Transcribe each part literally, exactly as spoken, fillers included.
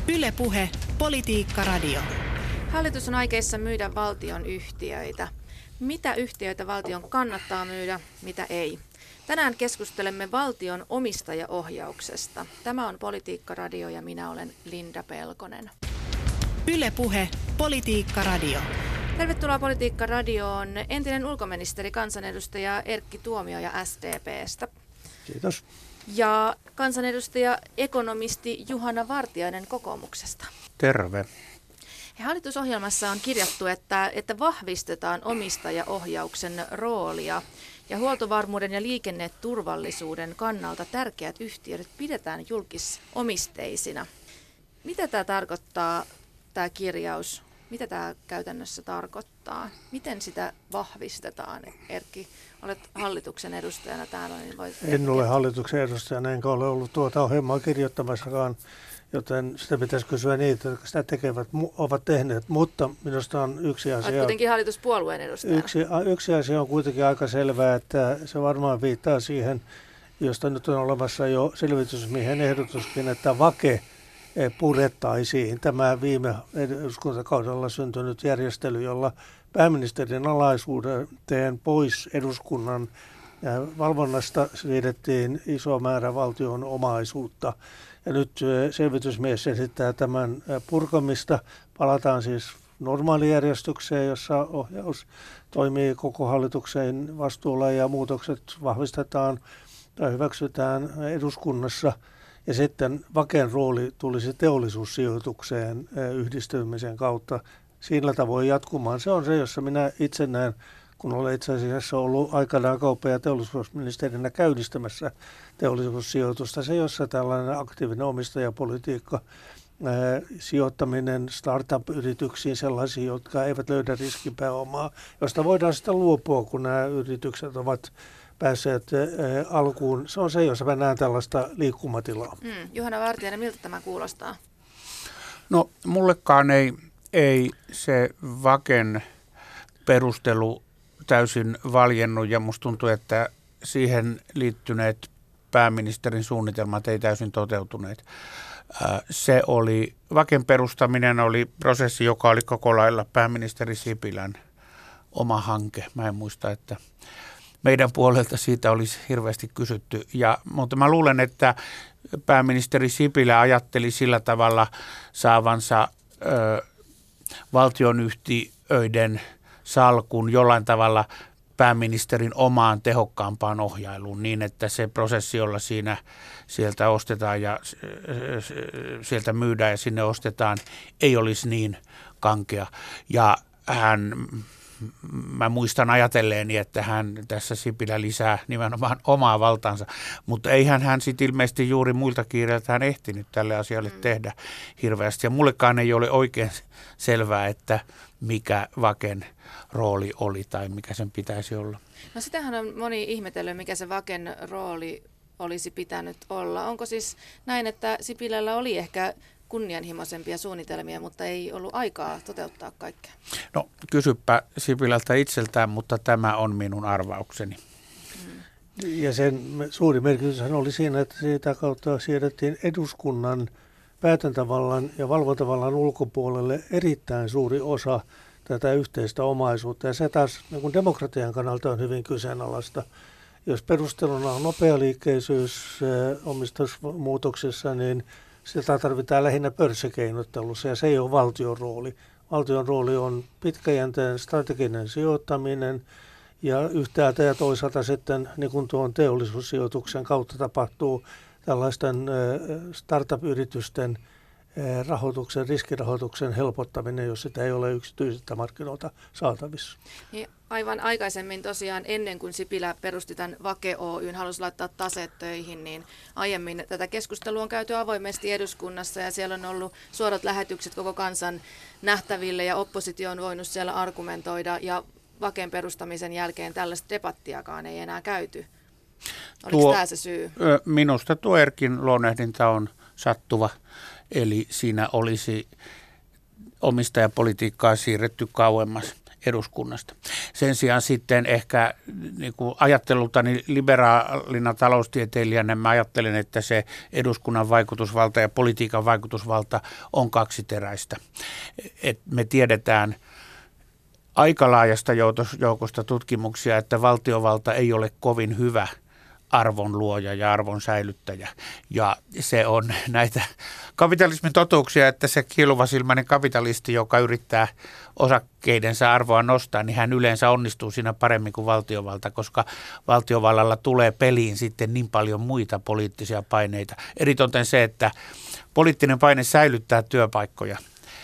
Yle Puhe, Politiikka Radio. Hallitus on aikeissa myydä valtion yhtiöitä. Mitä yhtiöitä valtion kannattaa myydä, mitä ei? Tänään keskustelemme valtion omistajaohjauksesta. Tämä on Politiikka Radio ja minä olen Linda Pelkonen. Yle Puhe, Politiikka Radio. Tervetuloa Politiikka Radioon entinen ulkoministeri, kansanedustaja Erkki Tuomioja S D P:stä. Kiitos. Ja kansanedustaja ekonomisti Juhana Vartiainen kokoomuksesta. Terve. Ja hallitusohjelmassa on kirjattu, että, että vahvistetaan omistajaohjauksen roolia ja huoltovarmuuden ja liikenneturvallisuuden kannalta tärkeät yhtiöt pidetään julkisomisteisina. Mitä tämä tarkoittaa, tämä kirjaus? Mitä tämä käytännössä tarkoittaa? Miten sitä vahvistetaan? Erkki, olet hallituksen edustajana täällä. Niin voit en ole hallituksen edustajana, enkä ole ollut tuota ohjelmaa kirjoittamassakaan, joten sitä pitäisi kysyä niitä, jotka sitä tekevät, ovat tehneet. Mutta minusta on yksi asia. Olet kuitenkin hallituspuolueen edustajana. Yksi, yksi asia on kuitenkin aika selvää, että se varmaan viittaa siihen, josta nyt on olemassa jo selvitysmiehen ehdotuskin, että VAKE purettaisiin tämä viime eduskuntakaudella syntynyt järjestely, jolla pääministerin alaisuuteen pois eduskunnan valvonnasta siirrettiin iso määrä valtion omaisuutta. Ja nyt selvitysmies esittää tämän purkamista. Palataan siis normaalijärjestykseen, jossa ohjaus toimii koko hallituksen vastuulla ja muutokset vahvistetaan tai hyväksytään eduskunnassa. Ja sitten VAKEn rooli tulisi teollisuussijoitukseen yhdistymisen kautta sillä tavoin jatkumaan. Se on se, jossa minä itse näen, kun olen itse asiassa ollut aikanaan kauppa- ja teollisuusministerinä käynnistämässä teollisuussijoitusta. Se, jossa tällainen aktiivinen omistajapolitiikka, ää, sijoittaminen startup-yrityksiin sellaisiin, jotka eivät löydä riskipääomaa, josta voidaan sitten luopua, kun nämä yritykset ovat päässeet äh, alkuun. Se on se, jos mä näen tällaista liikkumatilaa. Mm. Juhana Vartiainen, miltä tämä kuulostaa? No mullekaan ei, ei se VAKen perustelu täysin valjennut ja musta tuntuu, että siihen liittyneet pääministerin suunnitelmat ei täysin toteutuneet. Äh, se oli, VAKen perustaminen oli prosessi, joka oli koko lailla pääministeri Sipilän oma hanke. Mä en muista, että meidän puolelta siitä olisi hirveästi kysytty, ja, mutta mä luulen, että pääministeri Sipilä ajatteli sillä tavalla saavansa ö, valtionyhtiöiden salkun jollain tavalla pääministerin omaan tehokkaampaan ohjailuun niin, että se prosessi, jolla siinä sieltä ostetaan ja sieltä myydään ja sinne ostetaan, ei olisi niin kankea. Ja hän... Mä muistan ajatelleeni, että hän tässä Sipilä lisää nimenomaan omaa valtaansa, mutta eihän hän sitten ilmeisesti juuri muilta kiireiltään ehtinyt tälle asialle mm. tehdä hirveästi. Ja mullekaan ei ole oikein selvää, että mikä VAKen rooli oli tai mikä sen pitäisi olla. No sitähän on moni ihmetellyt, mikä se VAKen rooli olisi pitänyt olla. Onko siis näin, että Sipilällä oli ehkä kunnianhimoisempia suunnitelmia, mutta ei ollut aikaa toteuttaa kaikkea? No kysyppä Sipilältä itseltään, mutta tämä on minun arvaukseni. Hmm. Ja sen suuri merkityshän oli siinä, että siitä kautta siirrettiin eduskunnan päätäntävallan ja valvontavallan ulkopuolelle erittäin suuri osa tätä yhteistä omaisuutta. Ja se taas niin demokratian kannalta on hyvin kyseenalaista. Jos perusteluna on nopealiikkeisyys omistusmuutoksessa, niin sitä tarvitaan lähinnä pörssikeinottelussa ja se ei ole valtion rooli. Valtion rooli on pitkäjänteinen strateginen sijoittaminen ja yhtäältä ja toisaalta sitten niin kuin tuon teollisuussijoituksen kautta tapahtuu tällaisten startup-yritysten rahoituksen, riskirahoituksen helpottaminen, jos sitä ei ole yksityisiltä markkinoilta saatavissa. Niin, aivan aikaisemmin tosiaan ennen kuin Sipilä perusti tämän VAKE Oy:n, halusi laittaa taseet töihin, niin aiemmin tätä keskustelua on käyty avoimesti eduskunnassa ja siellä on ollut suorat lähetykset koko kansan nähtäville ja oppositio on voinut siellä argumentoida ja VAKen perustamisen jälkeen tällaista debattiakaan ei enää käyty. Oliko tuo, tämä se syy? Minusta tuo Erkin luonnehdinta on sattuva. Eli siinä olisi omistajapolitiikkaa siirretty kauemmas. eduskunnasta. Sen sijaan sitten ehkä niin kuin ajattelultani liberaalina taloustieteilijänä mä ajattelen, että se eduskunnan vaikutusvalta ja politiikan vaikutusvalta on kaksiteräistä. Et me tiedetään aika laajasta joukosta tutkimuksia, että valtiovalta ei ole kovin hyvä arvon luoja ja arvon säilyttäjä. Ja se on näitä kapitalismin totuuksia, että se kieluvasilmäinen kapitalisti, joka yrittää osakkeidensa arvoa nostaa, niin hän yleensä onnistuu siinä paremmin kuin valtiovalta, koska valtiovallalla tulee peliin sitten niin paljon muita poliittisia paineita. Eritoten se, että poliittinen paine säilyttää työpaikkoja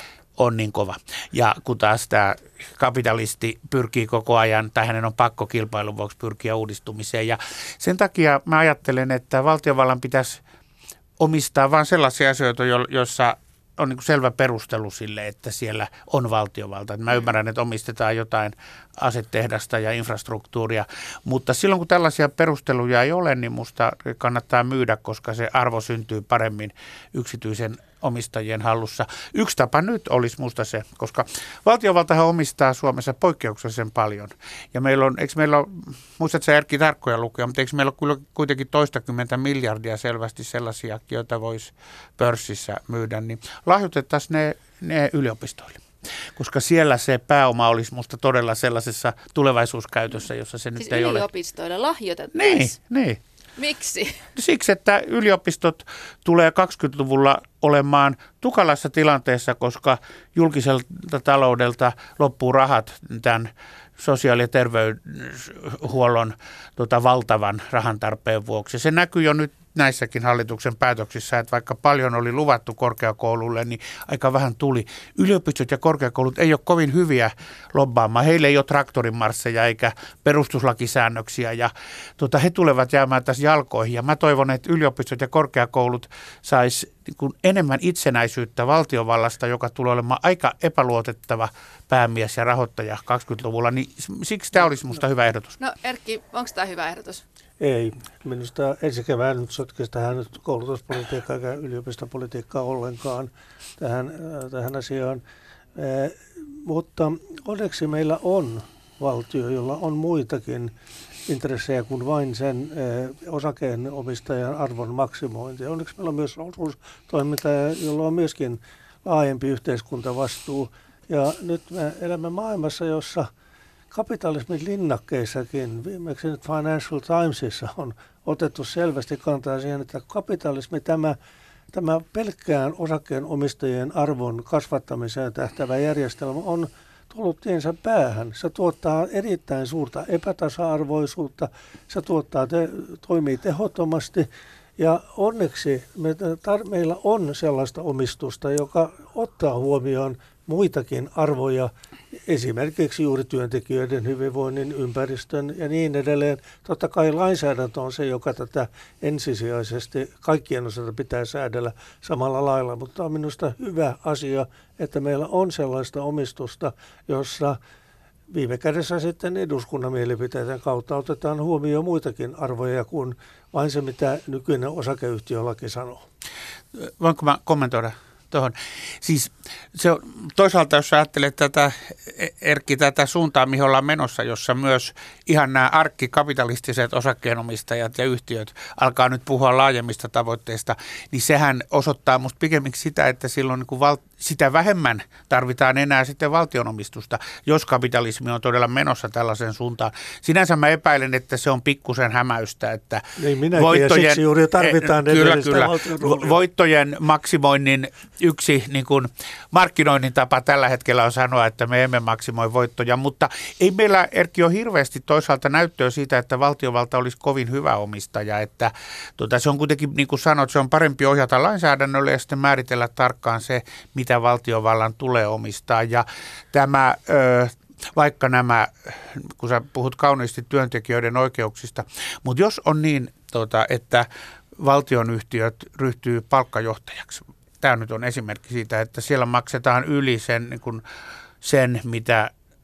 on niin kova. Ja kun taas tämä kapitalisti pyrkii koko ajan, tai hänen on pakko kilpailun vuoksi pyrkiä uudistumiseen. Ja sen takia mä ajattelen, että valtiovallan pitäisi omistaa vain sellaisia asioita, joissa on niin kuin selvä perustelu sille, että siellä on valtiovalta. Mä ymmärrän, että omistetaan jotain asetehdasta ja infrastruktuuria, mutta silloin kun tällaisia perusteluja ei ole, niin musta kannattaa myydä, koska se arvo syntyy paremmin yksityisen omistajien hallussa. Yksi tapa nyt olisi musta se, koska valtiovaltahan omistaa Suomessa poikkeuksellisen paljon. Ja meillä on, eikö meillä ole, muistatko sä Erkki tarkkoja lukuja, mutta eikö meillä ole kuitenkin toistakymmentä miljardia selvästi sellaisia, joita voisi pörssissä myydä, niin lahjoitettaisiin ne, ne yliopistoille. Koska siellä se pääoma olisi musta todella sellaisessa tulevaisuuskäytössä, jossa se siis nyt ei ole. Siis yliopistoille lahjoitettaisiin? Niin, niin. Miksi? Siksi, että yliopistot tulee kaksikymmentäluvulla olemaan tukalassa tilanteessa, koska julkiselta taloudelta loppuu rahat tämän sosiaali- ja terveydenhuollon tota, valtavan rahan tarpeen vuoksi. Se näkyy jo nyt näissäkin hallituksen päätöksissä, että vaikka paljon oli luvattu korkeakoululle, niin aika vähän tuli. Yliopistot ja korkeakoulut ei ole kovin hyviä lobbaamaan. Heillä ei ole traktorimarsseja eikä perustuslakisäännöksiä ja tota, he tulevat jäämään tässä jalkoihin. Ja mä toivon, että yliopistot ja korkeakoulut sais niin enemmän itsenäisyyttä valtiovallasta, joka tulee olemaan aika epäluotettava päämies ja rahoittaja kaksikymmentäluvulla. Niin siksi tämä olisi musta hyvä ehdotus. No Erkki, onko tämä hyvä ehdotus? Ei. Minusta ensi kevään nyt sotkisi tähän nyt koulutuspolitiikkaa eikä yliopistopolitiikkaa ollenkaan tähän, tähän asiaan. Eh, mutta onneksi meillä on valtio, jolla on muitakin intressejä kuin vain sen eh, osakeenomistajan arvon maksimointi. Onneksi meillä on myös osuustoiminta, jolla on myöskin laajempi yhteiskuntavastuu. Ja nyt me elämme maailmassa, jossa kapitalismin linnakkeissakin, viimeksi nyt Financial Timesissa on otettu selvästi kantaa siihen, että kapitalismi, tämä, tämä pelkkään osakkeenomistajien arvon kasvattamiseen tähtävä järjestelmä on tullut tiensä päähän. Se tuottaa erittäin suurta epätasa-arvoisuutta, se tuottaa te, toimii tehottomasti ja onneksi me, tar, meillä on sellaista omistusta, joka ottaa huomioon muitakin arvoja, esimerkiksi juuri työntekijöiden hyvinvoinnin, ympäristön ja niin edelleen. Totta kai lainsäädäntö on se, joka tätä ensisijaisesti kaikkien osalta pitää säädellä samalla lailla, mutta on minusta hyvä asia, että meillä on sellaista omistusta, jossa viime kädessä sitten eduskunnan mielipiteiden kautta otetaan huomioon muitakin arvoja kuin vain se, mitä nykyinen osakeyhtiölaki sanoo. Voinko mä kommentoida tuohon? Siis se on, toisaalta jos ajattelet tätä, Erkki, tätä suuntaa, mihin ollaan menossa, jossa myös ihan nämä arkkikapitalistiset osakkeenomistajat ja yhtiöt alkaa nyt puhua laajemmista tavoitteista, niin sehän osoittaa musta pikemminkin sitä, että silloin niin kuin val, sitä vähemmän tarvitaan enää sitten valtionomistusta, jos kapitalismi on todella menossa tällaisen suuntaan. Sinänsä mä epäilen, että se on pikkusen hämäystä, että niin minäkin, voittojen, ja siksi juuri tarvitaan kyllä, kyllä, voittojen maksimoinnin yksi niin kuin markkinoinnin tapa tällä hetkellä on sanoa, että me emme maksimoi voittoja, mutta ei meillä, Erkki, ole hirveästi toisaalta näyttöä siitä, että valtiovalta olisi kovin hyvä omistaja, että tuota, se on kuitenkin, niin kuin sanoit, se on parempi ohjata lainsäädännölle ja sitten määritellä tarkkaan se, mitä valtiovallan tulee omistaa ja tämä ö, vaikka nämä, kun sä puhut kauniisti työntekijöiden oikeuksista, mutta jos on niin, tuota, että valtionyhtiöt ryhtyy palkkajohtajaksi, tämä nyt on esimerkki siitä, että siellä maksetaan yli sen, niin kuin sen mitä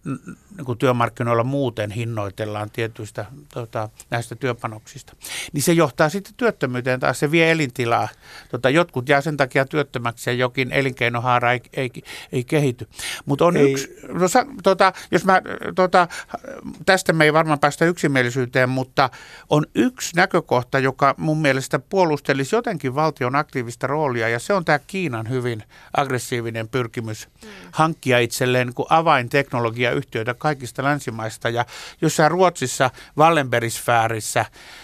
kun työmarkkinoilla muuten hinnoitellaan tietyistä tota, näistä työpanoksista, niin se johtaa sitten työttömyyteen taas, se vie elintilaa. Tota, jotkut jää sen takia työttömäksi ja jokin elinkeinohaara ei, ei, ei kehity. Mutta on ei. yksi, no, tota, jos mä, tota, tästä me ei varmaan päästä yksimielisyyteen, mutta on yksi näkökohta, joka mun mielestä puolustelisi jotenkin valtion aktiivista roolia, ja se on tämä Kiinan hyvin aggressiivinen pyrkimys mm. hankkia itselleen niin avainteknologiayhtiöitä kaikista länsimaista. Ja jossain Ruotsissa Wallenbergisfäärissä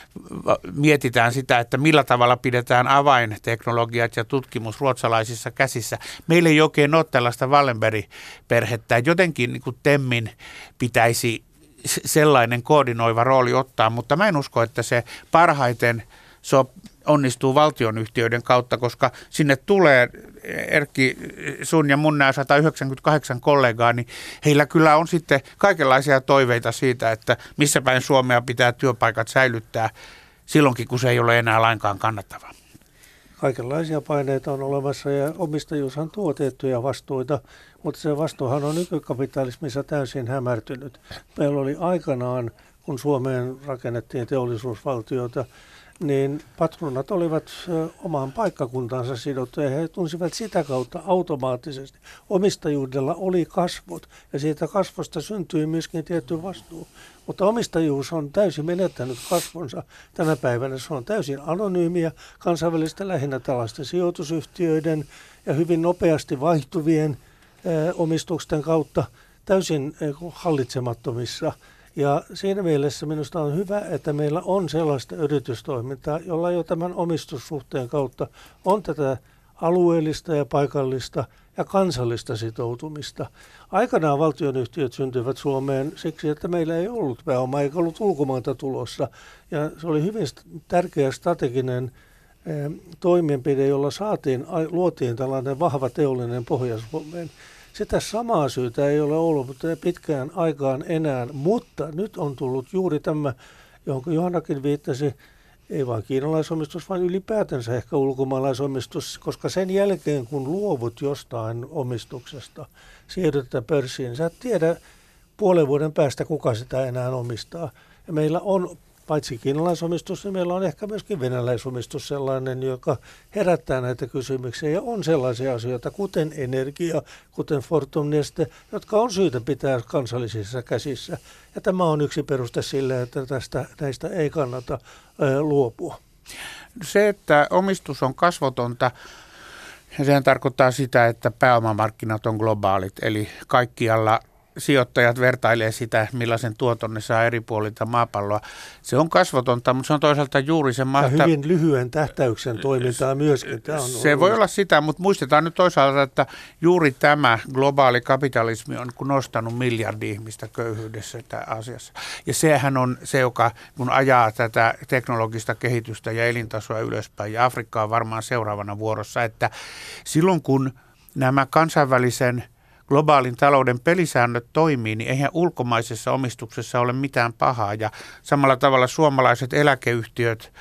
mietitään sitä, että millä tavalla pidetään avainteknologiat ja tutkimus ruotsalaisissa käsissä. Meillä ei oikein ole tällaista Wallenberg-perhettä. Jotenkin niin kuin Temmin pitäisi sellainen koordinoiva rooli ottaa, mutta mä en usko, että se parhaiten so, onnistuu valtionyhtiöiden kautta, koska sinne tulee, Erkki, sun ja mun nämä sata yhdeksänkymmentäkahdeksan kollegaa, niin heillä kyllä on sitten kaikenlaisia toiveita siitä, että missä päin Suomea pitää työpaikat säilyttää silloinkin, kun se ei ole enää lainkaan kannattavaa. Kaikenlaisia paineita on olemassa ja omistajuushan tuo tiettyjä vastuita, mutta se vastuuhan on nykykapitalismissa täysin hämärtynyt. Meillä oli aikanaan, kun Suomeen rakennettiin teollisuusvaltiota, niin patronat olivat omaan paikkakuntaansa sidottuja ja he tunsivat sitä kautta automaattisesti. Omistajuudella oli kasvot ja siitä kasvosta syntyi myöskin tietty vastuu. Mutta omistajuus on täysin menettänyt kasvonsa. Tänä päivänä se on täysin anonyymiä kansainvälistä lähinnä tällaisten sijoitusyhtiöiden ja hyvin nopeasti vaihtuvien eh, omistusten kautta täysin eh, hallitsemattomissa. Ja siinä mielessä minusta on hyvä, että meillä on sellaista yritystoimintaa, jolla jo tämän omistussuhteen kautta on tätä alueellista ja paikallista ja kansallista sitoutumista. Aikanaan valtionyhtiöt syntyivät Suomeen siksi, että meillä ei ollut pääoma eikä ollut ulkomailta tulossa. Ja se oli hyvin tärkeä strateginen eh, toimenpide, jolla saatiin, luotiin tällainen vahva teollinen pohja Suomeen. Sitä samaa syytä ei ole ollut pitkään aikaan enää, mutta nyt on tullut juuri tämä, johon Johannakin viittasi, ei vain kiinalaisomistus, vaan ylipäätänsä ehkä ulkomaalaisomistus, koska sen jälkeen kun luovut jostain omistuksesta, siirrytään pörssiin, sä et tiedä puolen vuoden päästä, kuka sitä enää omistaa. Ja meillä on paitsi kiinalaisomistus, niin meillä on ehkä myöskin venäläisomistus sellainen, joka herättää näitä kysymyksiä. Ja on sellaisia asioita, kuten energia, kuten Fortum Neste, jotka on syytä pitää kansallisissa käsissä. Ja tämä on yksi peruste sille, että tästä, näistä ei kannata ö, luopua. Se, että omistus on kasvotonta, sehän tarkoittaa sitä, että pääomamarkkinat on globaalit, eli kaikkialla sijoittajat vertailee sitä, millaisen tuoton ne saa eri puolilta maapalloa. Se on kasvotonta, mutta se on toisaalta juuri se mahta... Ja hyvin lyhyen tähtäyksen toimintaa myöskin. Tämä on se ollut. Voi olla sitä, mutta muistetaan nyt toisaalta, että juuri tämä globaali kapitalismi on nostanut miljardi ihmistä köyhyydessä tässä asiassa. Ja sehän on se, joka kun ajaa tätä teknologista kehitystä ja elintasoa ylöspäin. Ja Afrikka on varmaan seuraavana vuorossa, että silloin kun nämä kansainvälisen globaalin talouden pelisäännöt toimii, niin eihän ulkomaisessa omistuksessa ole mitään pahaa. Ja samalla tavalla suomalaiset eläkeyhtiöt,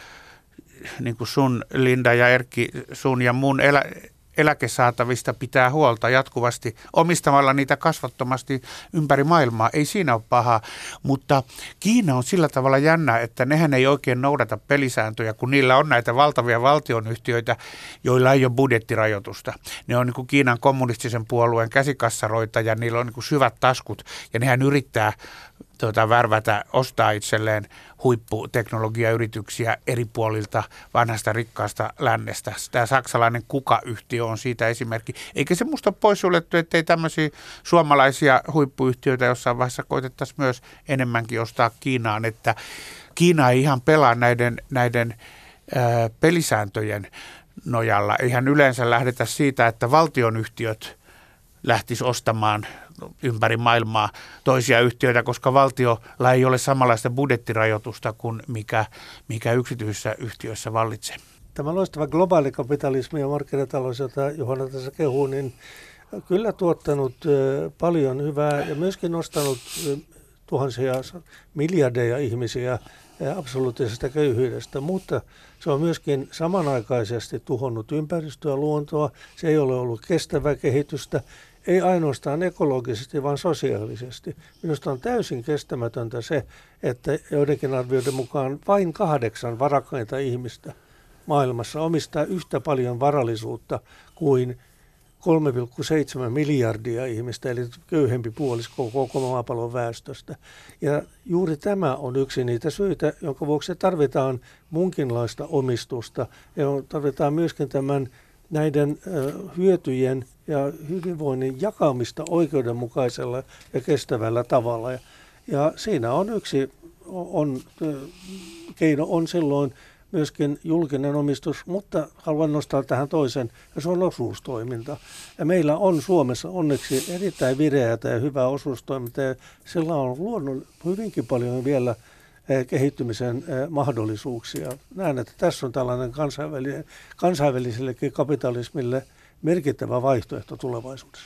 niin kuin sun, Linda ja Erkki, sun ja mun elä, eläkesaatavista pitää huolta jatkuvasti omistamalla niitä kasvattomasti ympäri maailmaa. Ei siinä ole pahaa, mutta Kiina on sillä tavalla jännä, että nehän ei oikein noudata pelisääntöjä, kun niillä on näitä valtavia valtionyhtiöitä, joilla ei ole budjettirajoitusta. Ne on niin kuin Kiinan kommunistisen puolueen käsikassaroita ja niillä on niin kuin syvät taskut ja nehän yrittää Tuota, värvätä, ostaa itselleen huipputeknologiayrityksiä eri puolilta vanhasta rikkaasta lännestä. Tämä saksalainen Kuka-yhtiö on siitä esimerkki. Eikä se musta poissuljettu, ettei tämmöisiä suomalaisia huippuyhtiöitä jossain vaiheessa koitettaisiin myös enemmänkin ostaa Kiinaan. Että Kiina ei ihan pelaa näiden, näiden ää, pelisääntöjen nojalla. Eihän yleensä lähdetä siitä, että valtionyhtiöt lähtisi ostamaan ympäri maailmaa toisia yhtiöitä, koska valtiolla ei ole samanlaista budjettirajoitusta kuin mikä, mikä yksityisissä yhtiöissä vallitsee. Tämä loistava globaali kapitalismi ja markkinatalous, jota Johanna tässä kehuu, niin kyllä tuottanut paljon hyvää ja myöskin nostanut tuhansia, miljardeja ihmisiä absoluuttisesta köyhyydestä, mutta se on myöskin samanaikaisesti tuhonnut ympäristöä, luontoa. Se ei ole ollut kestävää kehitystä, ei ainoastaan ekologisesti, vaan sosiaalisesti. Minusta on täysin kestämätöntä se, että joidenkin arvioiden mukaan vain kahdeksan varakkainta ihmistä maailmassa omistaa yhtä paljon varallisuutta kuin kolme pilkku seitsemän miljardia ihmistä, eli köyhempi puolisko koko maapallon väestöstä. Ja juuri tämä on yksi niitä syitä, jonka vuoksi tarvitaan munkinlaista omistusta ja tarvitaan myöskin tämän näiden hyötyjen ja hyvinvoinnin jakamista oikeudenmukaisella ja kestävällä tavalla. Ja, ja siinä on yksi on, keino on silloin myöskin julkinen omistus, mutta haluan nostaa tähän toisen, ja se on osuustoiminta. Ja meillä on Suomessa onneksi erittäin vireätä ja hyvää osuustoimintaa, ja sillä on luonut hyvinkin paljon vielä kehittymisen mahdollisuuksia. Näen, että tässä on tällainen kansainvälinen, kansainvälisellekin kapitalismille merkittävä vaihtoehto tulevaisuudessa.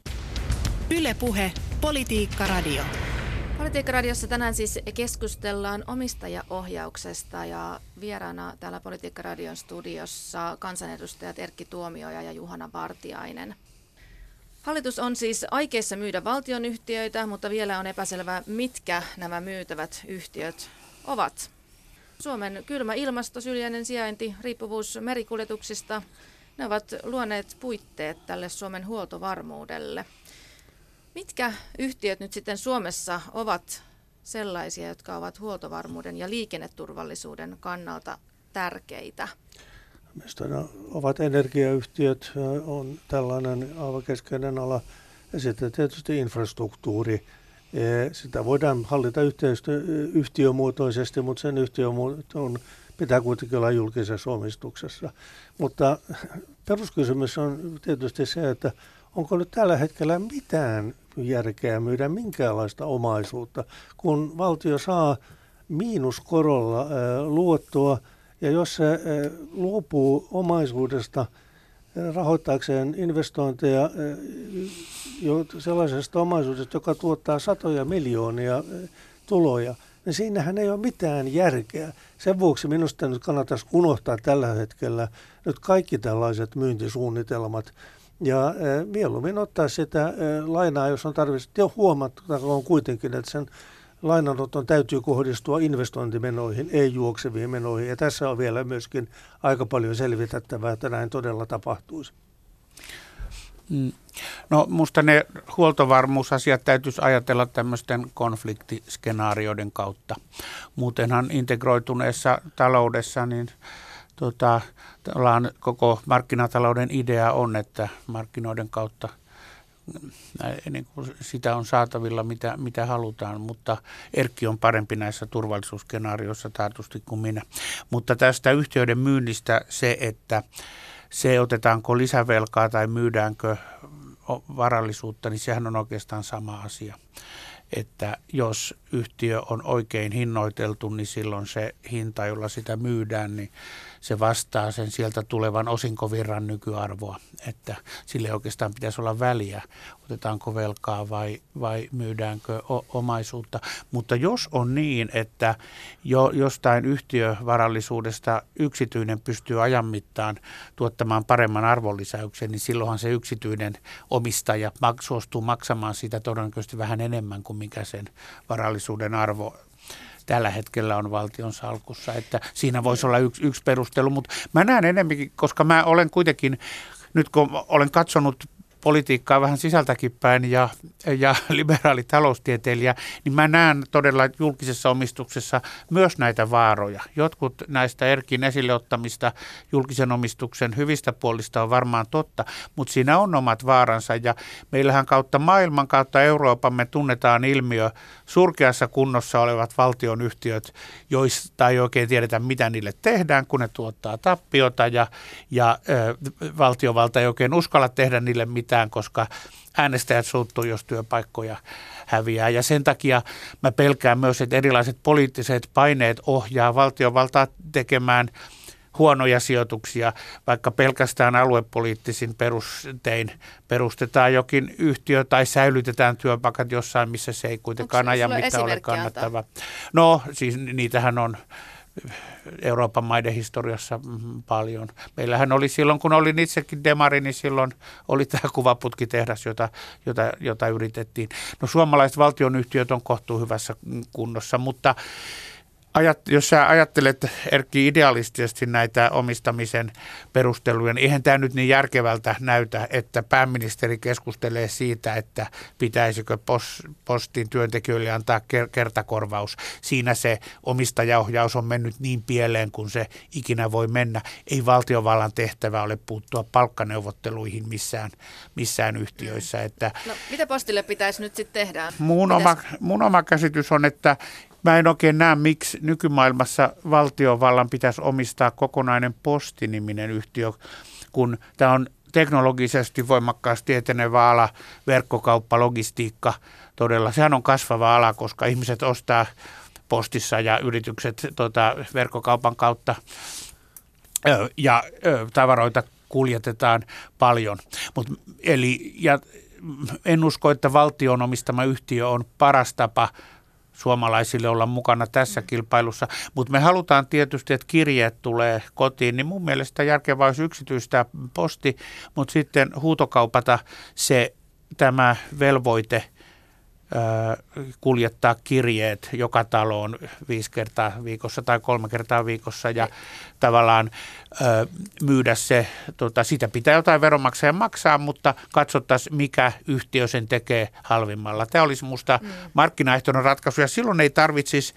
Yle Puhe, Politiikka Radio. Politiikkaradiossa tänään siis keskustellaan omistajaohjauksesta ja vieraana täällä Politiikkaradion studiossa kansanedustajat Erkki Tuomioja ja Juhana Vartiainen. Hallitus on siis aikeissa myydä valtionyhtiöitä, mutta vielä on epäselvää, mitkä nämä myytävät yhtiöt ovat. Suomen kylmä ilmasto, syrjäinen sijainti, riippuvuus merikuljetuksista, ne ovat luoneet puitteet tälle Suomen huoltovarmuudelle. Mitkä yhtiöt nyt sitten Suomessa ovat sellaisia, jotka ovat huoltovarmuuden ja liikenneturvallisuuden kannalta tärkeitä? Mistä ne ovat energiayhtiöt, on tällainen aivan keskeinen ala. Ja sitten tietysti infrastruktuuri. Sitä voidaan hallita yhtiömuotoisesti, mutta sen yhtiömuotoon pitää kuitenkin olla julkisessa omistuksessa. Mutta peruskysymys on tietysti se, että onko nyt tällä hetkellä mitään järkeä myydä minkäänlaista omaisuutta, kun valtio saa miinuskorolla luottoa, ja jos se luopuu omaisuudesta rahoittaakseen investointeja sellaisesta omaisuudesta, joka tuottaa satoja miljoonia tuloja, niin siinähän ei ole mitään järkeä. Sen vuoksi minusta nyt kannattaisi unohtaa tällä hetkellä nyt kaikki tällaiset myyntisuunnitelmat. Ja e, mieluummin ottaa sitä e, lainaa, jos on tarvitse. Jo huomattakoon kuitenkin, että sen lainanoton täytyy kohdistua investointimenoihin, ei juokseviin menoihin. Ja tässä on vielä myöskin aika paljon selvitettävää, että näin todella tapahtuisi. No musta ne huoltovarmuusasiat täytyisi ajatella tämmöisten konfliktiskenaarioiden kautta. Muutenhan integroituneessa taloudessa niin Tota, koko markkinatalouden idea on, että markkinoiden kautta niin kuin sitä on saatavilla, mitä, mitä halutaan, mutta Erkki on parempi näissä turvallisuusskenaarioissa taatusti kuin minä. Mutta tästä yhtiöiden myynnistä se, että se otetaanko lisävelkaa tai myydäänkö varallisuutta, niin sehän on oikeastaan sama asia. Että jos yhtiö on oikein hinnoiteltu, niin silloin se hinta, jolla sitä myydään, niin se vastaa sen sieltä tulevan osinkovirran nykyarvoa. Että sille oikeastaan pitäisi olla väliä, otetaanko velkaa vai, vai myydäänkö o- omaisuutta. Mutta jos on niin, että jo jostain yhtiövarallisuudesta yksityinen pystyy ajan mittaan tuottamaan paremman arvonlisäyksen, niin silloinhan se yksityinen omistaja suostuu maksamaan siitä todennäköisesti vähän enemmän kuin mikä sen varallisuuden arvo tällä hetkellä on valtion salkussa, että siinä voisi olla yksi, yksi perustelu, mutta mä näen enemmänkin, koska mä olen kuitenkin, nyt kun olen katsonut politiikkaa vähän sisältäkin päin ja, ja liberaali taloustieteilijä, niin mä näen todella julkisessa omistuksessa myös näitä vaaroja. Jotkut näistä Erkin esille ottamista julkisen omistuksen hyvistä puolista on varmaan totta, mutta siinä on omat vaaransa ja meillähän kautta maailman kautta Euroopan me tunnetaan ilmiö surkeassa kunnossa olevat valtionyhtiöt, joista ei oikein tiedetä mitä niille tehdään, kun ne tuottaa tappiota ja, ja ö, valtiovalta ei oikein uskalla tehdä niille mitään, koska äänestäjät suuttuu, jos työpaikkoja häviää. Ja sen takia mä pelkään myös, että erilaiset poliittiset paineet ohjaa valtiovaltaa tekemään huonoja sijoituksia, vaikka pelkästään aluepoliittisin perustein perustetaan jokin yhtiö tai säilytetään työpaikat jossain, missä se ei kuitenkaan aja mitään ole kannattava. No siis niitähän on Euroopan maiden historiassa paljon. Meillähän oli silloin, kun olin itsekin demari, niin silloin oli tämä kuvaputkitehdas, jota, jota, jota yritettiin. No suomalaiset valtionyhtiöt on kohtuu hyvässä kunnossa, mutta Ajat, jos sä ajattelet, Erkki, idealistisesti näitä omistamisen perusteluja, niin eihän tämä nyt niin järkevältä näytä, että pääministeri keskustelee siitä, että pitäisikö postin työntekijöille antaa kertakorvaus. Siinä se omistajaohjaus on mennyt niin pieleen, kuin se ikinä voi mennä. Ei valtiovallan tehtävä ole puuttua palkkaneuvotteluihin missään, missään yhtiöissä. Että no, mitä postille pitäisi nyt sitten tehdä? Mun oma, mun oma käsitys on, että mä en oikein näe, miksi nykymaailmassa valtiovallan pitäisi omistaa kokonainen postiniminen yhtiö, kun tämä on teknologisesti voimakkaasti etenevä ala, verkkokauppa, logistiikka todella. Sehän on kasvava ala, koska ihmiset ostaa postissa ja yritykset tota, verkkokaupan kautta ö, ja ö, tavaroita kuljetetaan paljon. Mut, eli, ja en usko, että valtion omistama yhtiö on paras tapa suomalaisille olla mukana tässä kilpailussa, mutta me halutaan tietysti, että kirjeet tulee kotiin, niin mun mielestä järkevää olisi yksityistää posti, mutta sitten huutokaupata se tämä velvoite kuljettaa kirjeet joka taloon viisi kertaa viikossa tai kolme kertaa viikossa ja tavallaan ö, myydä se, tota, sitä pitää jotain veronmaksajan maksaa, mutta katsottaisiin mikä yhtiö sen tekee halvimmalla. Tämä olisi musta mm. markkinaehtoinen ratkaisu ja silloin ei tarvitsisi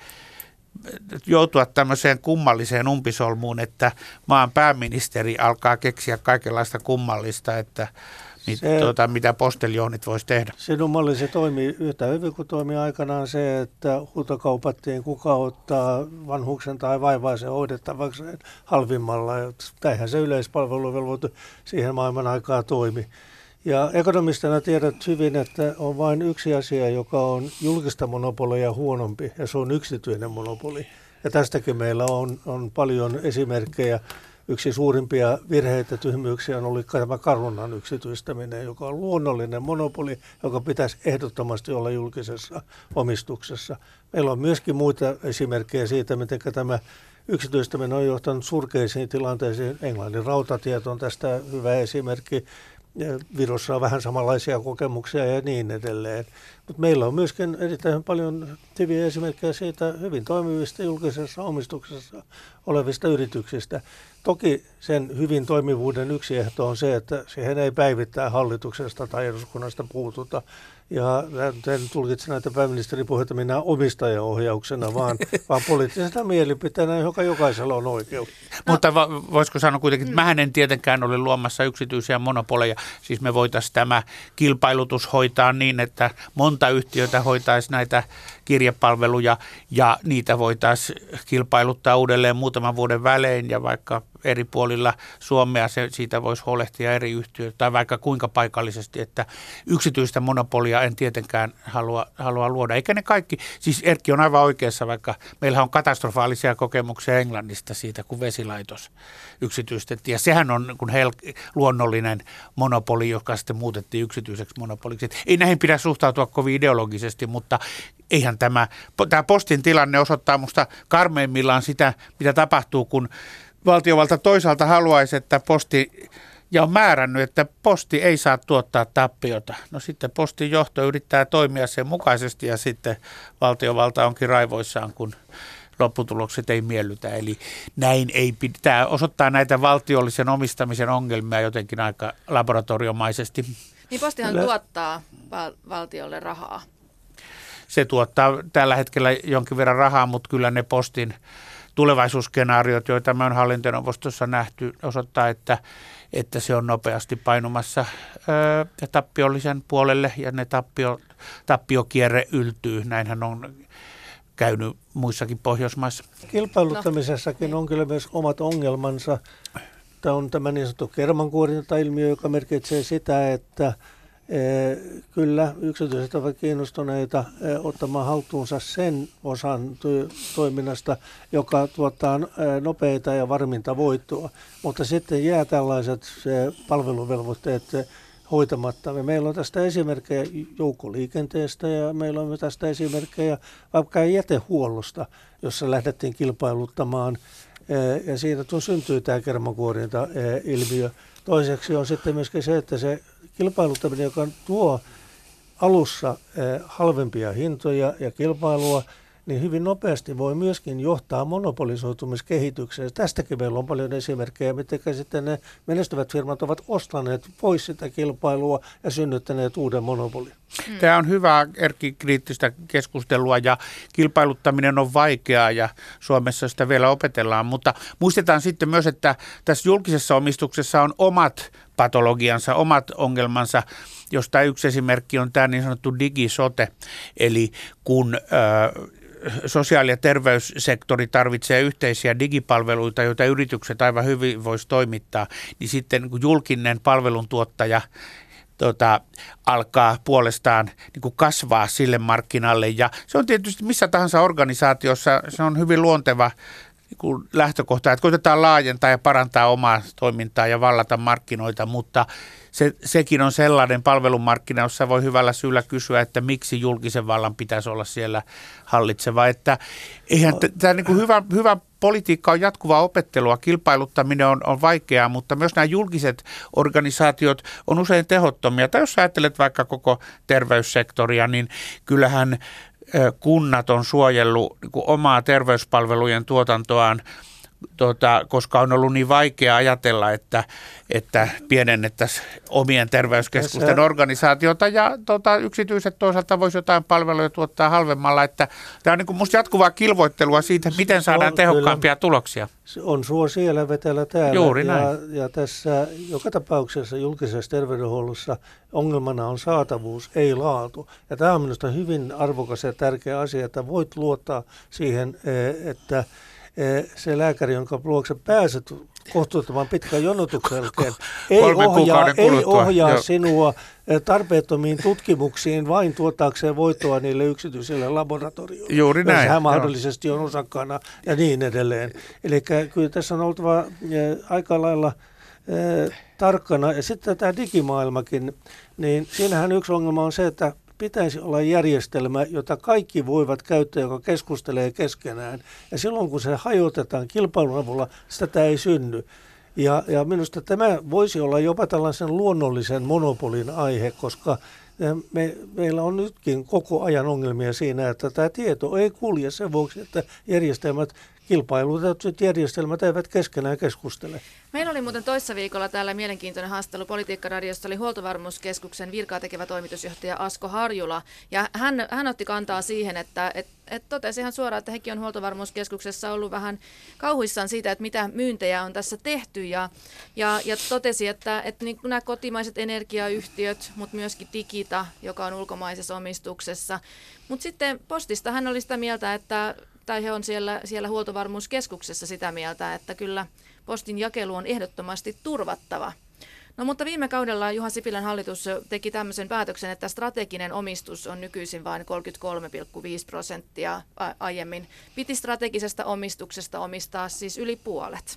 joutua tämmöiseen kummalliseen umpisolmuun, että maan pääministeri alkaa keksiä kaikenlaista kummallista, että Se, tuota, mitä posteljoonit voisi tehdä. Sinun malli se toimii yhtä hyvin kuin toimii aikanaan se, että huutokaupattiin kuka ottaa vanhuksen tai vaivaisen hoidettavaksi halvimmalla. Näinhän se yleispalveluvelvoite siihen maailman aikaa toimi. Ja ekonomistina tiedät hyvin, että on vain yksi asia, joka on julkista monopolia huonompi, ja se on yksityinen monopoli. Ja tästäkin meillä on, on paljon esimerkkejä. Yksi suurimpia virheitä, tyhmyyksiä on ollut tämä Carunan yksityistäminen, joka on luonnollinen monopoli, joka pitäisi ehdottomasti olla julkisessa omistuksessa. Meillä on myöskin muita esimerkkejä siitä, miten tämä yksityistäminen on johtanut surkeisiin tilanteisiin. Englannin rautatiet on tästä hyvä esimerkki. Virossa on vähän samanlaisia kokemuksia ja niin edelleen. Mutta meillä on myöskin erittäin paljon hyviä esimerkkejä siitä hyvin toimivista julkisessa omistuksessa olevista yrityksistä. Toki sen hyvin toimivuuden yksi ehto on se, että siihen ei päivittää hallituksesta tai eduskunnasta puututa. Ja en tulkitse näitä pääministerin puheita minä omistajaohjauksena, vaan, vaan poliittisena mielipiteenä, joka jokaisella on oikeus. No. Mutta voisiko sanoa kuitenkin, että mähän en tietenkään ole luomassa yksityisiä monopoleja. Siis me voitaisiin tämä kilpailutus hoitaa niin, että monta yhtiötä hoitaisi näitä kirjepalveluja ja niitä voitaisiin kilpailuttaa uudelleen muutaman vuoden välein ja vaikka eri puolilla Suomea se, siitä voisi huolehtia eri yhtiöitä tai vaikka kuinka paikallisesti, että yksityistä monopolia en tietenkään halua, halua luoda. Eikä ne kaikki, siis Erkki on aivan oikeassa, vaikka meillä on katastrofaalisia kokemuksia Englannista siitä, kun vesilaitos yksityistettiin. Ja sehän on kun hel- luonnollinen monopoli, joka sitten muutettiin yksityiseksi monopoliksi. Ei näihin pidä suhtautua kovin ideologisesti, mutta eihän tämä, tämä postin tilanne osoittaa musta karmeimmillaan sitä, mitä tapahtuu, kun valtiovalta toisaalta haluaisi, että posti, ja on määrännyt, että posti ei saa tuottaa tappiota. No sitten postin johto yrittää toimia sen mukaisesti ja sitten valtiovalta onkin raivoissaan, kun lopputulokset ei miellytä. Eli näin ei pitää osoittaa näitä valtiollisen omistamisen ongelmia jotenkin aika laboratoriomaisesti. Niin postihan Kyllä. tuottaa val- valtiolle rahaa. Se tuottaa tällä hetkellä jonkin verran rahaa, mutta kyllä ne postin tulevaisuusskenaariot, joita me on hallintoneuvostossa nähty, osoittaa, että, että se on nopeasti painumassa ö, tappiollisen puolelle ja ne tappio, tappiokierre yltyy. Näinhän on käynyt muissakin Pohjoismaissa. Kilpailuttamisessakin on kyllä myös omat ongelmansa. Tämä on tämä niin sanottu kermankuorinta-ilmiö, joka merkitsee sitä, että kyllä yksityiset ovat kiinnostuneita ottamaan haltuunsa sen osan toiminnasta, joka tuottaa nopeita ja varminta voittoa. Mutta sitten jää tällaiset palveluvelvoitteet hoitamatta. Meillä on tästä esimerkkejä joukkoliikenteestä ja meillä on tästä esimerkkejä vaikka jätehuollosta, jossa lähdettiin kilpailuttamaan ja siitä syntyy tämä kermankuorinta-ilmiö. Toiseksi on sitten myöskin se, että se kilpailuttaminen, joka tuo alussa halvempia hintoja ja kilpailua, niin hyvin nopeasti voi myöskin johtaa monopolisoitumiskehitykseen. Tästäkin meillä on paljon esimerkkejä, miten sitten ne menestyvät firmat ovat ostaneet pois sitä kilpailua ja synnyttäneet uuden monopolin. Tämä on hyvää erkkikriittistä keskustelua ja kilpailuttaminen on vaikeaa ja Suomessa sitä vielä opetellaan, mutta muistetaan sitten myös, että tässä julkisessa omistuksessa on omat patologiansa, omat ongelmansa, josta yksi esimerkki on tämä niin sanottu digisote, eli kun ö, sosiaali- ja terveyssektori tarvitsee yhteisiä digipalveluita, joita yritykset aivan hyvin voisi toimittaa, niin sitten kun julkinen palveluntuottaja Tota, alkaa puolestaan niin kuin kasvaa sille markkinalle ja se on tietysti missä tahansa organisaatiossa, se on hyvin luonteva niin kuin lähtökohta, että koitetaan laajentaa ja parantaa omaa toimintaa ja vallata markkinoita, mutta se, sekin on sellainen palvelumarkkina, jossa voi hyvällä syyllä kysyä, että miksi julkisen vallan pitäisi olla siellä hallitseva, että eihän tämä niin kuin hyvä, hyvä politiikka on jatkuvaa opettelua, kilpailuttaminen on, on vaikeaa, mutta myös nämä julkiset organisaatiot on usein tehottomia. Tai jos ajattelet vaikka koko terveyssektoria, niin kyllähän kunnat on suojellut niin kuin omaa terveyspalvelujen tuotantoaan, Tota, koska on ollut niin vaikea ajatella, että, että pienennettäisiin omien terveyskeskusten Tässä... organisaatiota ja tota, yksityiset toisaalta voisi jotain palveluja tuottaa halvemmalla. Että tämä on niin kuin musta jatkuvaa kilvoittelua siitä, miten saadaan on, tehokkaampia kyllä. tuloksia. On suo siellä, vetellä täällä. Juuri näin. Ja, ja tässä joka tapauksessa julkisessa terveydenhuollossa ongelmana on saatavuus, ei laatu. Ja tämä on minusta hyvin arvokas ja tärkeä asia, että voit luottaa siihen, että se lääkäri, jonka luokse pääset kohtuuttoman pitkän jonotuksen jälkeen, ei ohjaa, ei ohjaa sinua tarpeettomiin tutkimuksiin vain tuottaakseen voittoa niille yksityisille laboratorioille. Juuri näin. Hän mahdollisesti on osakkaana ja niin edelleen. Eli kyllä tässä on oltava aika lailla tarkkana. Ja sitten tämä digimaailmakin, niin siinähän yksi ongelma on se, että pitäisi olla järjestelmä, jota kaikki voivat käyttää, joka keskustelee keskenään. Ja silloin, kun se hajotetaan kilpailun avulla, sitä ei synny. Ja, ja minusta tämä voisi olla jopa tällaisen luonnollisen monopolin aihe, koska me, meillä on nytkin koko ajan ongelmia siinä, että tämä tieto ei kulje sen vuoksi, että järjestelmät, kilpailutetut järjestelmät eivät keskenään keskustele. Meillä oli muuten toissa viikolla täällä mielenkiintoinen haastattelu Politiikka-radiosta, oli Huoltovarmuuskeskuksen virkaa tekevä toimitusjohtaja Asko Harjula, ja hän, hän otti kantaa siihen, että et, et totesi ihan suoraan, että hekin on Huoltovarmuuskeskuksessa ollut vähän kauhuissaan siitä, että mitä myyntejä on tässä tehty, ja, ja, ja totesi, että, että niin nämä kotimaiset energiayhtiöt, mutta myöskin Digita, joka on ulkomaisessa omistuksessa, mutta sitten Postista hän oli sitä mieltä, että tai he on siellä, siellä Huoltovarmuuskeskuksessa sitä mieltä, että kyllä postin jakelu on ehdottomasti turvattava. No mutta viime kaudella Juha Sipilän hallitus teki tämmöisen päätöksen, että strateginen omistus on nykyisin vain kolmekymmentäkolme pilkku viisi prosenttia. Aiemmin piti strategisesta omistuksesta omistaa siis yli puolet.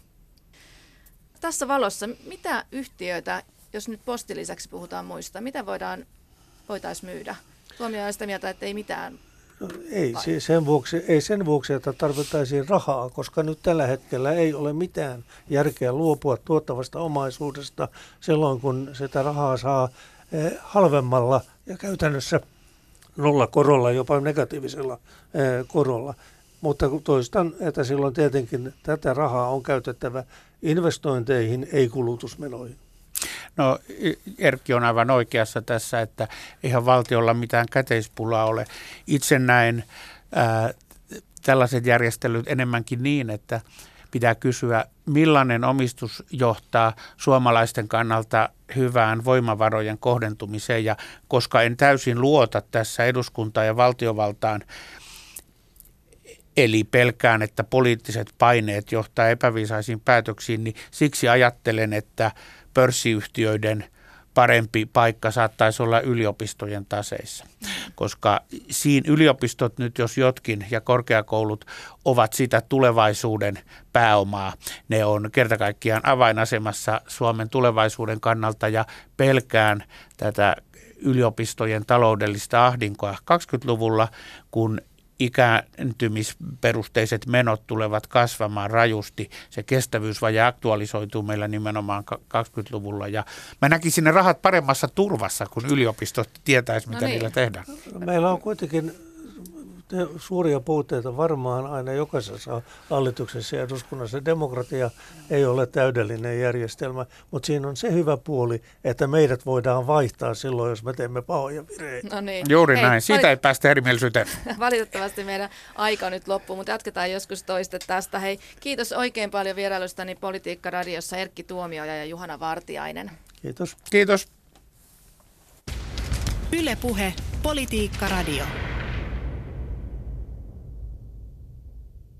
Tässä valossa, mitä yhtiöitä, jos nyt Postin lisäksi puhutaan muista, mitä voidaan, voitaisiin myydä? Tuomioja on sitä mieltä, että ei mitään. No, ei, sen vuoksi, ei sen vuoksi, että tarvittaisiin rahaa, koska nyt tällä hetkellä ei ole mitään järkeä luopua tuottavasta omaisuudesta silloin, kun sitä rahaa saa eh, halvemmalla ja käytännössä nolla korolla, jopa negatiivisella eh, korolla. Mutta toistan, että silloin tietenkin tätä rahaa on käytettävä investointeihin, ei kulutusmenoihin. No Erkki on aivan oikeassa tässä, että eihän valtiolla mitään käteispulaa ole. Itse näen ää, tällaiset järjestelyt enemmänkin niin, että pitää kysyä, millainen omistus johtaa suomalaisten kannalta hyvään voimavarojen kohdentumiseen. Ja koska en täysin luota tässä eduskuntaan ja valtiovaltaan, eli pelkään, että poliittiset paineet johtaa epäviisaisiin päätöksiin, niin siksi ajattelen, että pörssiyhtiöiden parempi paikka saattaisi olla yliopistojen taseissa. koska siinä yliopistot nyt, jos jotkin, ja korkeakoulut ovat sitä tulevaisuuden pääomaa. Ne on kerta kaikkiaan avainasemassa Suomen tulevaisuuden kannalta ja pelkään tätä yliopistojen taloudellista ahdinkoa kaksikymmentäluvulla, kun ikääntymisperusteiset menot tulevat kasvamaan rajusti. Se kestävyysvaje aktualisoituu meillä nimenomaan kaksikymmentäluvulla ja mä näkisin ne rahat paremmassa turvassa, kun yliopistot tietäisi, mitä no niin. niillä tehdään. Meillä on kuitenkin suuria puutteita varmaan aina jokaisessa hallituksessa ja eduskunnassa. Demokratia ei ole täydellinen järjestelmä, mutta siinä on se hyvä puoli, että meidät voidaan vaihtaa silloin, jos me teemme pahoja vireitä. No niin. Juuri Hei, näin. Siitä valit- ei päästä erimielisyyteen. Valitettavasti meidän aika nyt loppuu, mutta jatketaan joskus toista tästä. Hei, kiitos oikein paljon vierailustani Politiikka-radiossa Erkki Tuomioja ja Juhana Vartiainen. Kiitos. Kiitos. Yle Puhe, Politiikka-radio.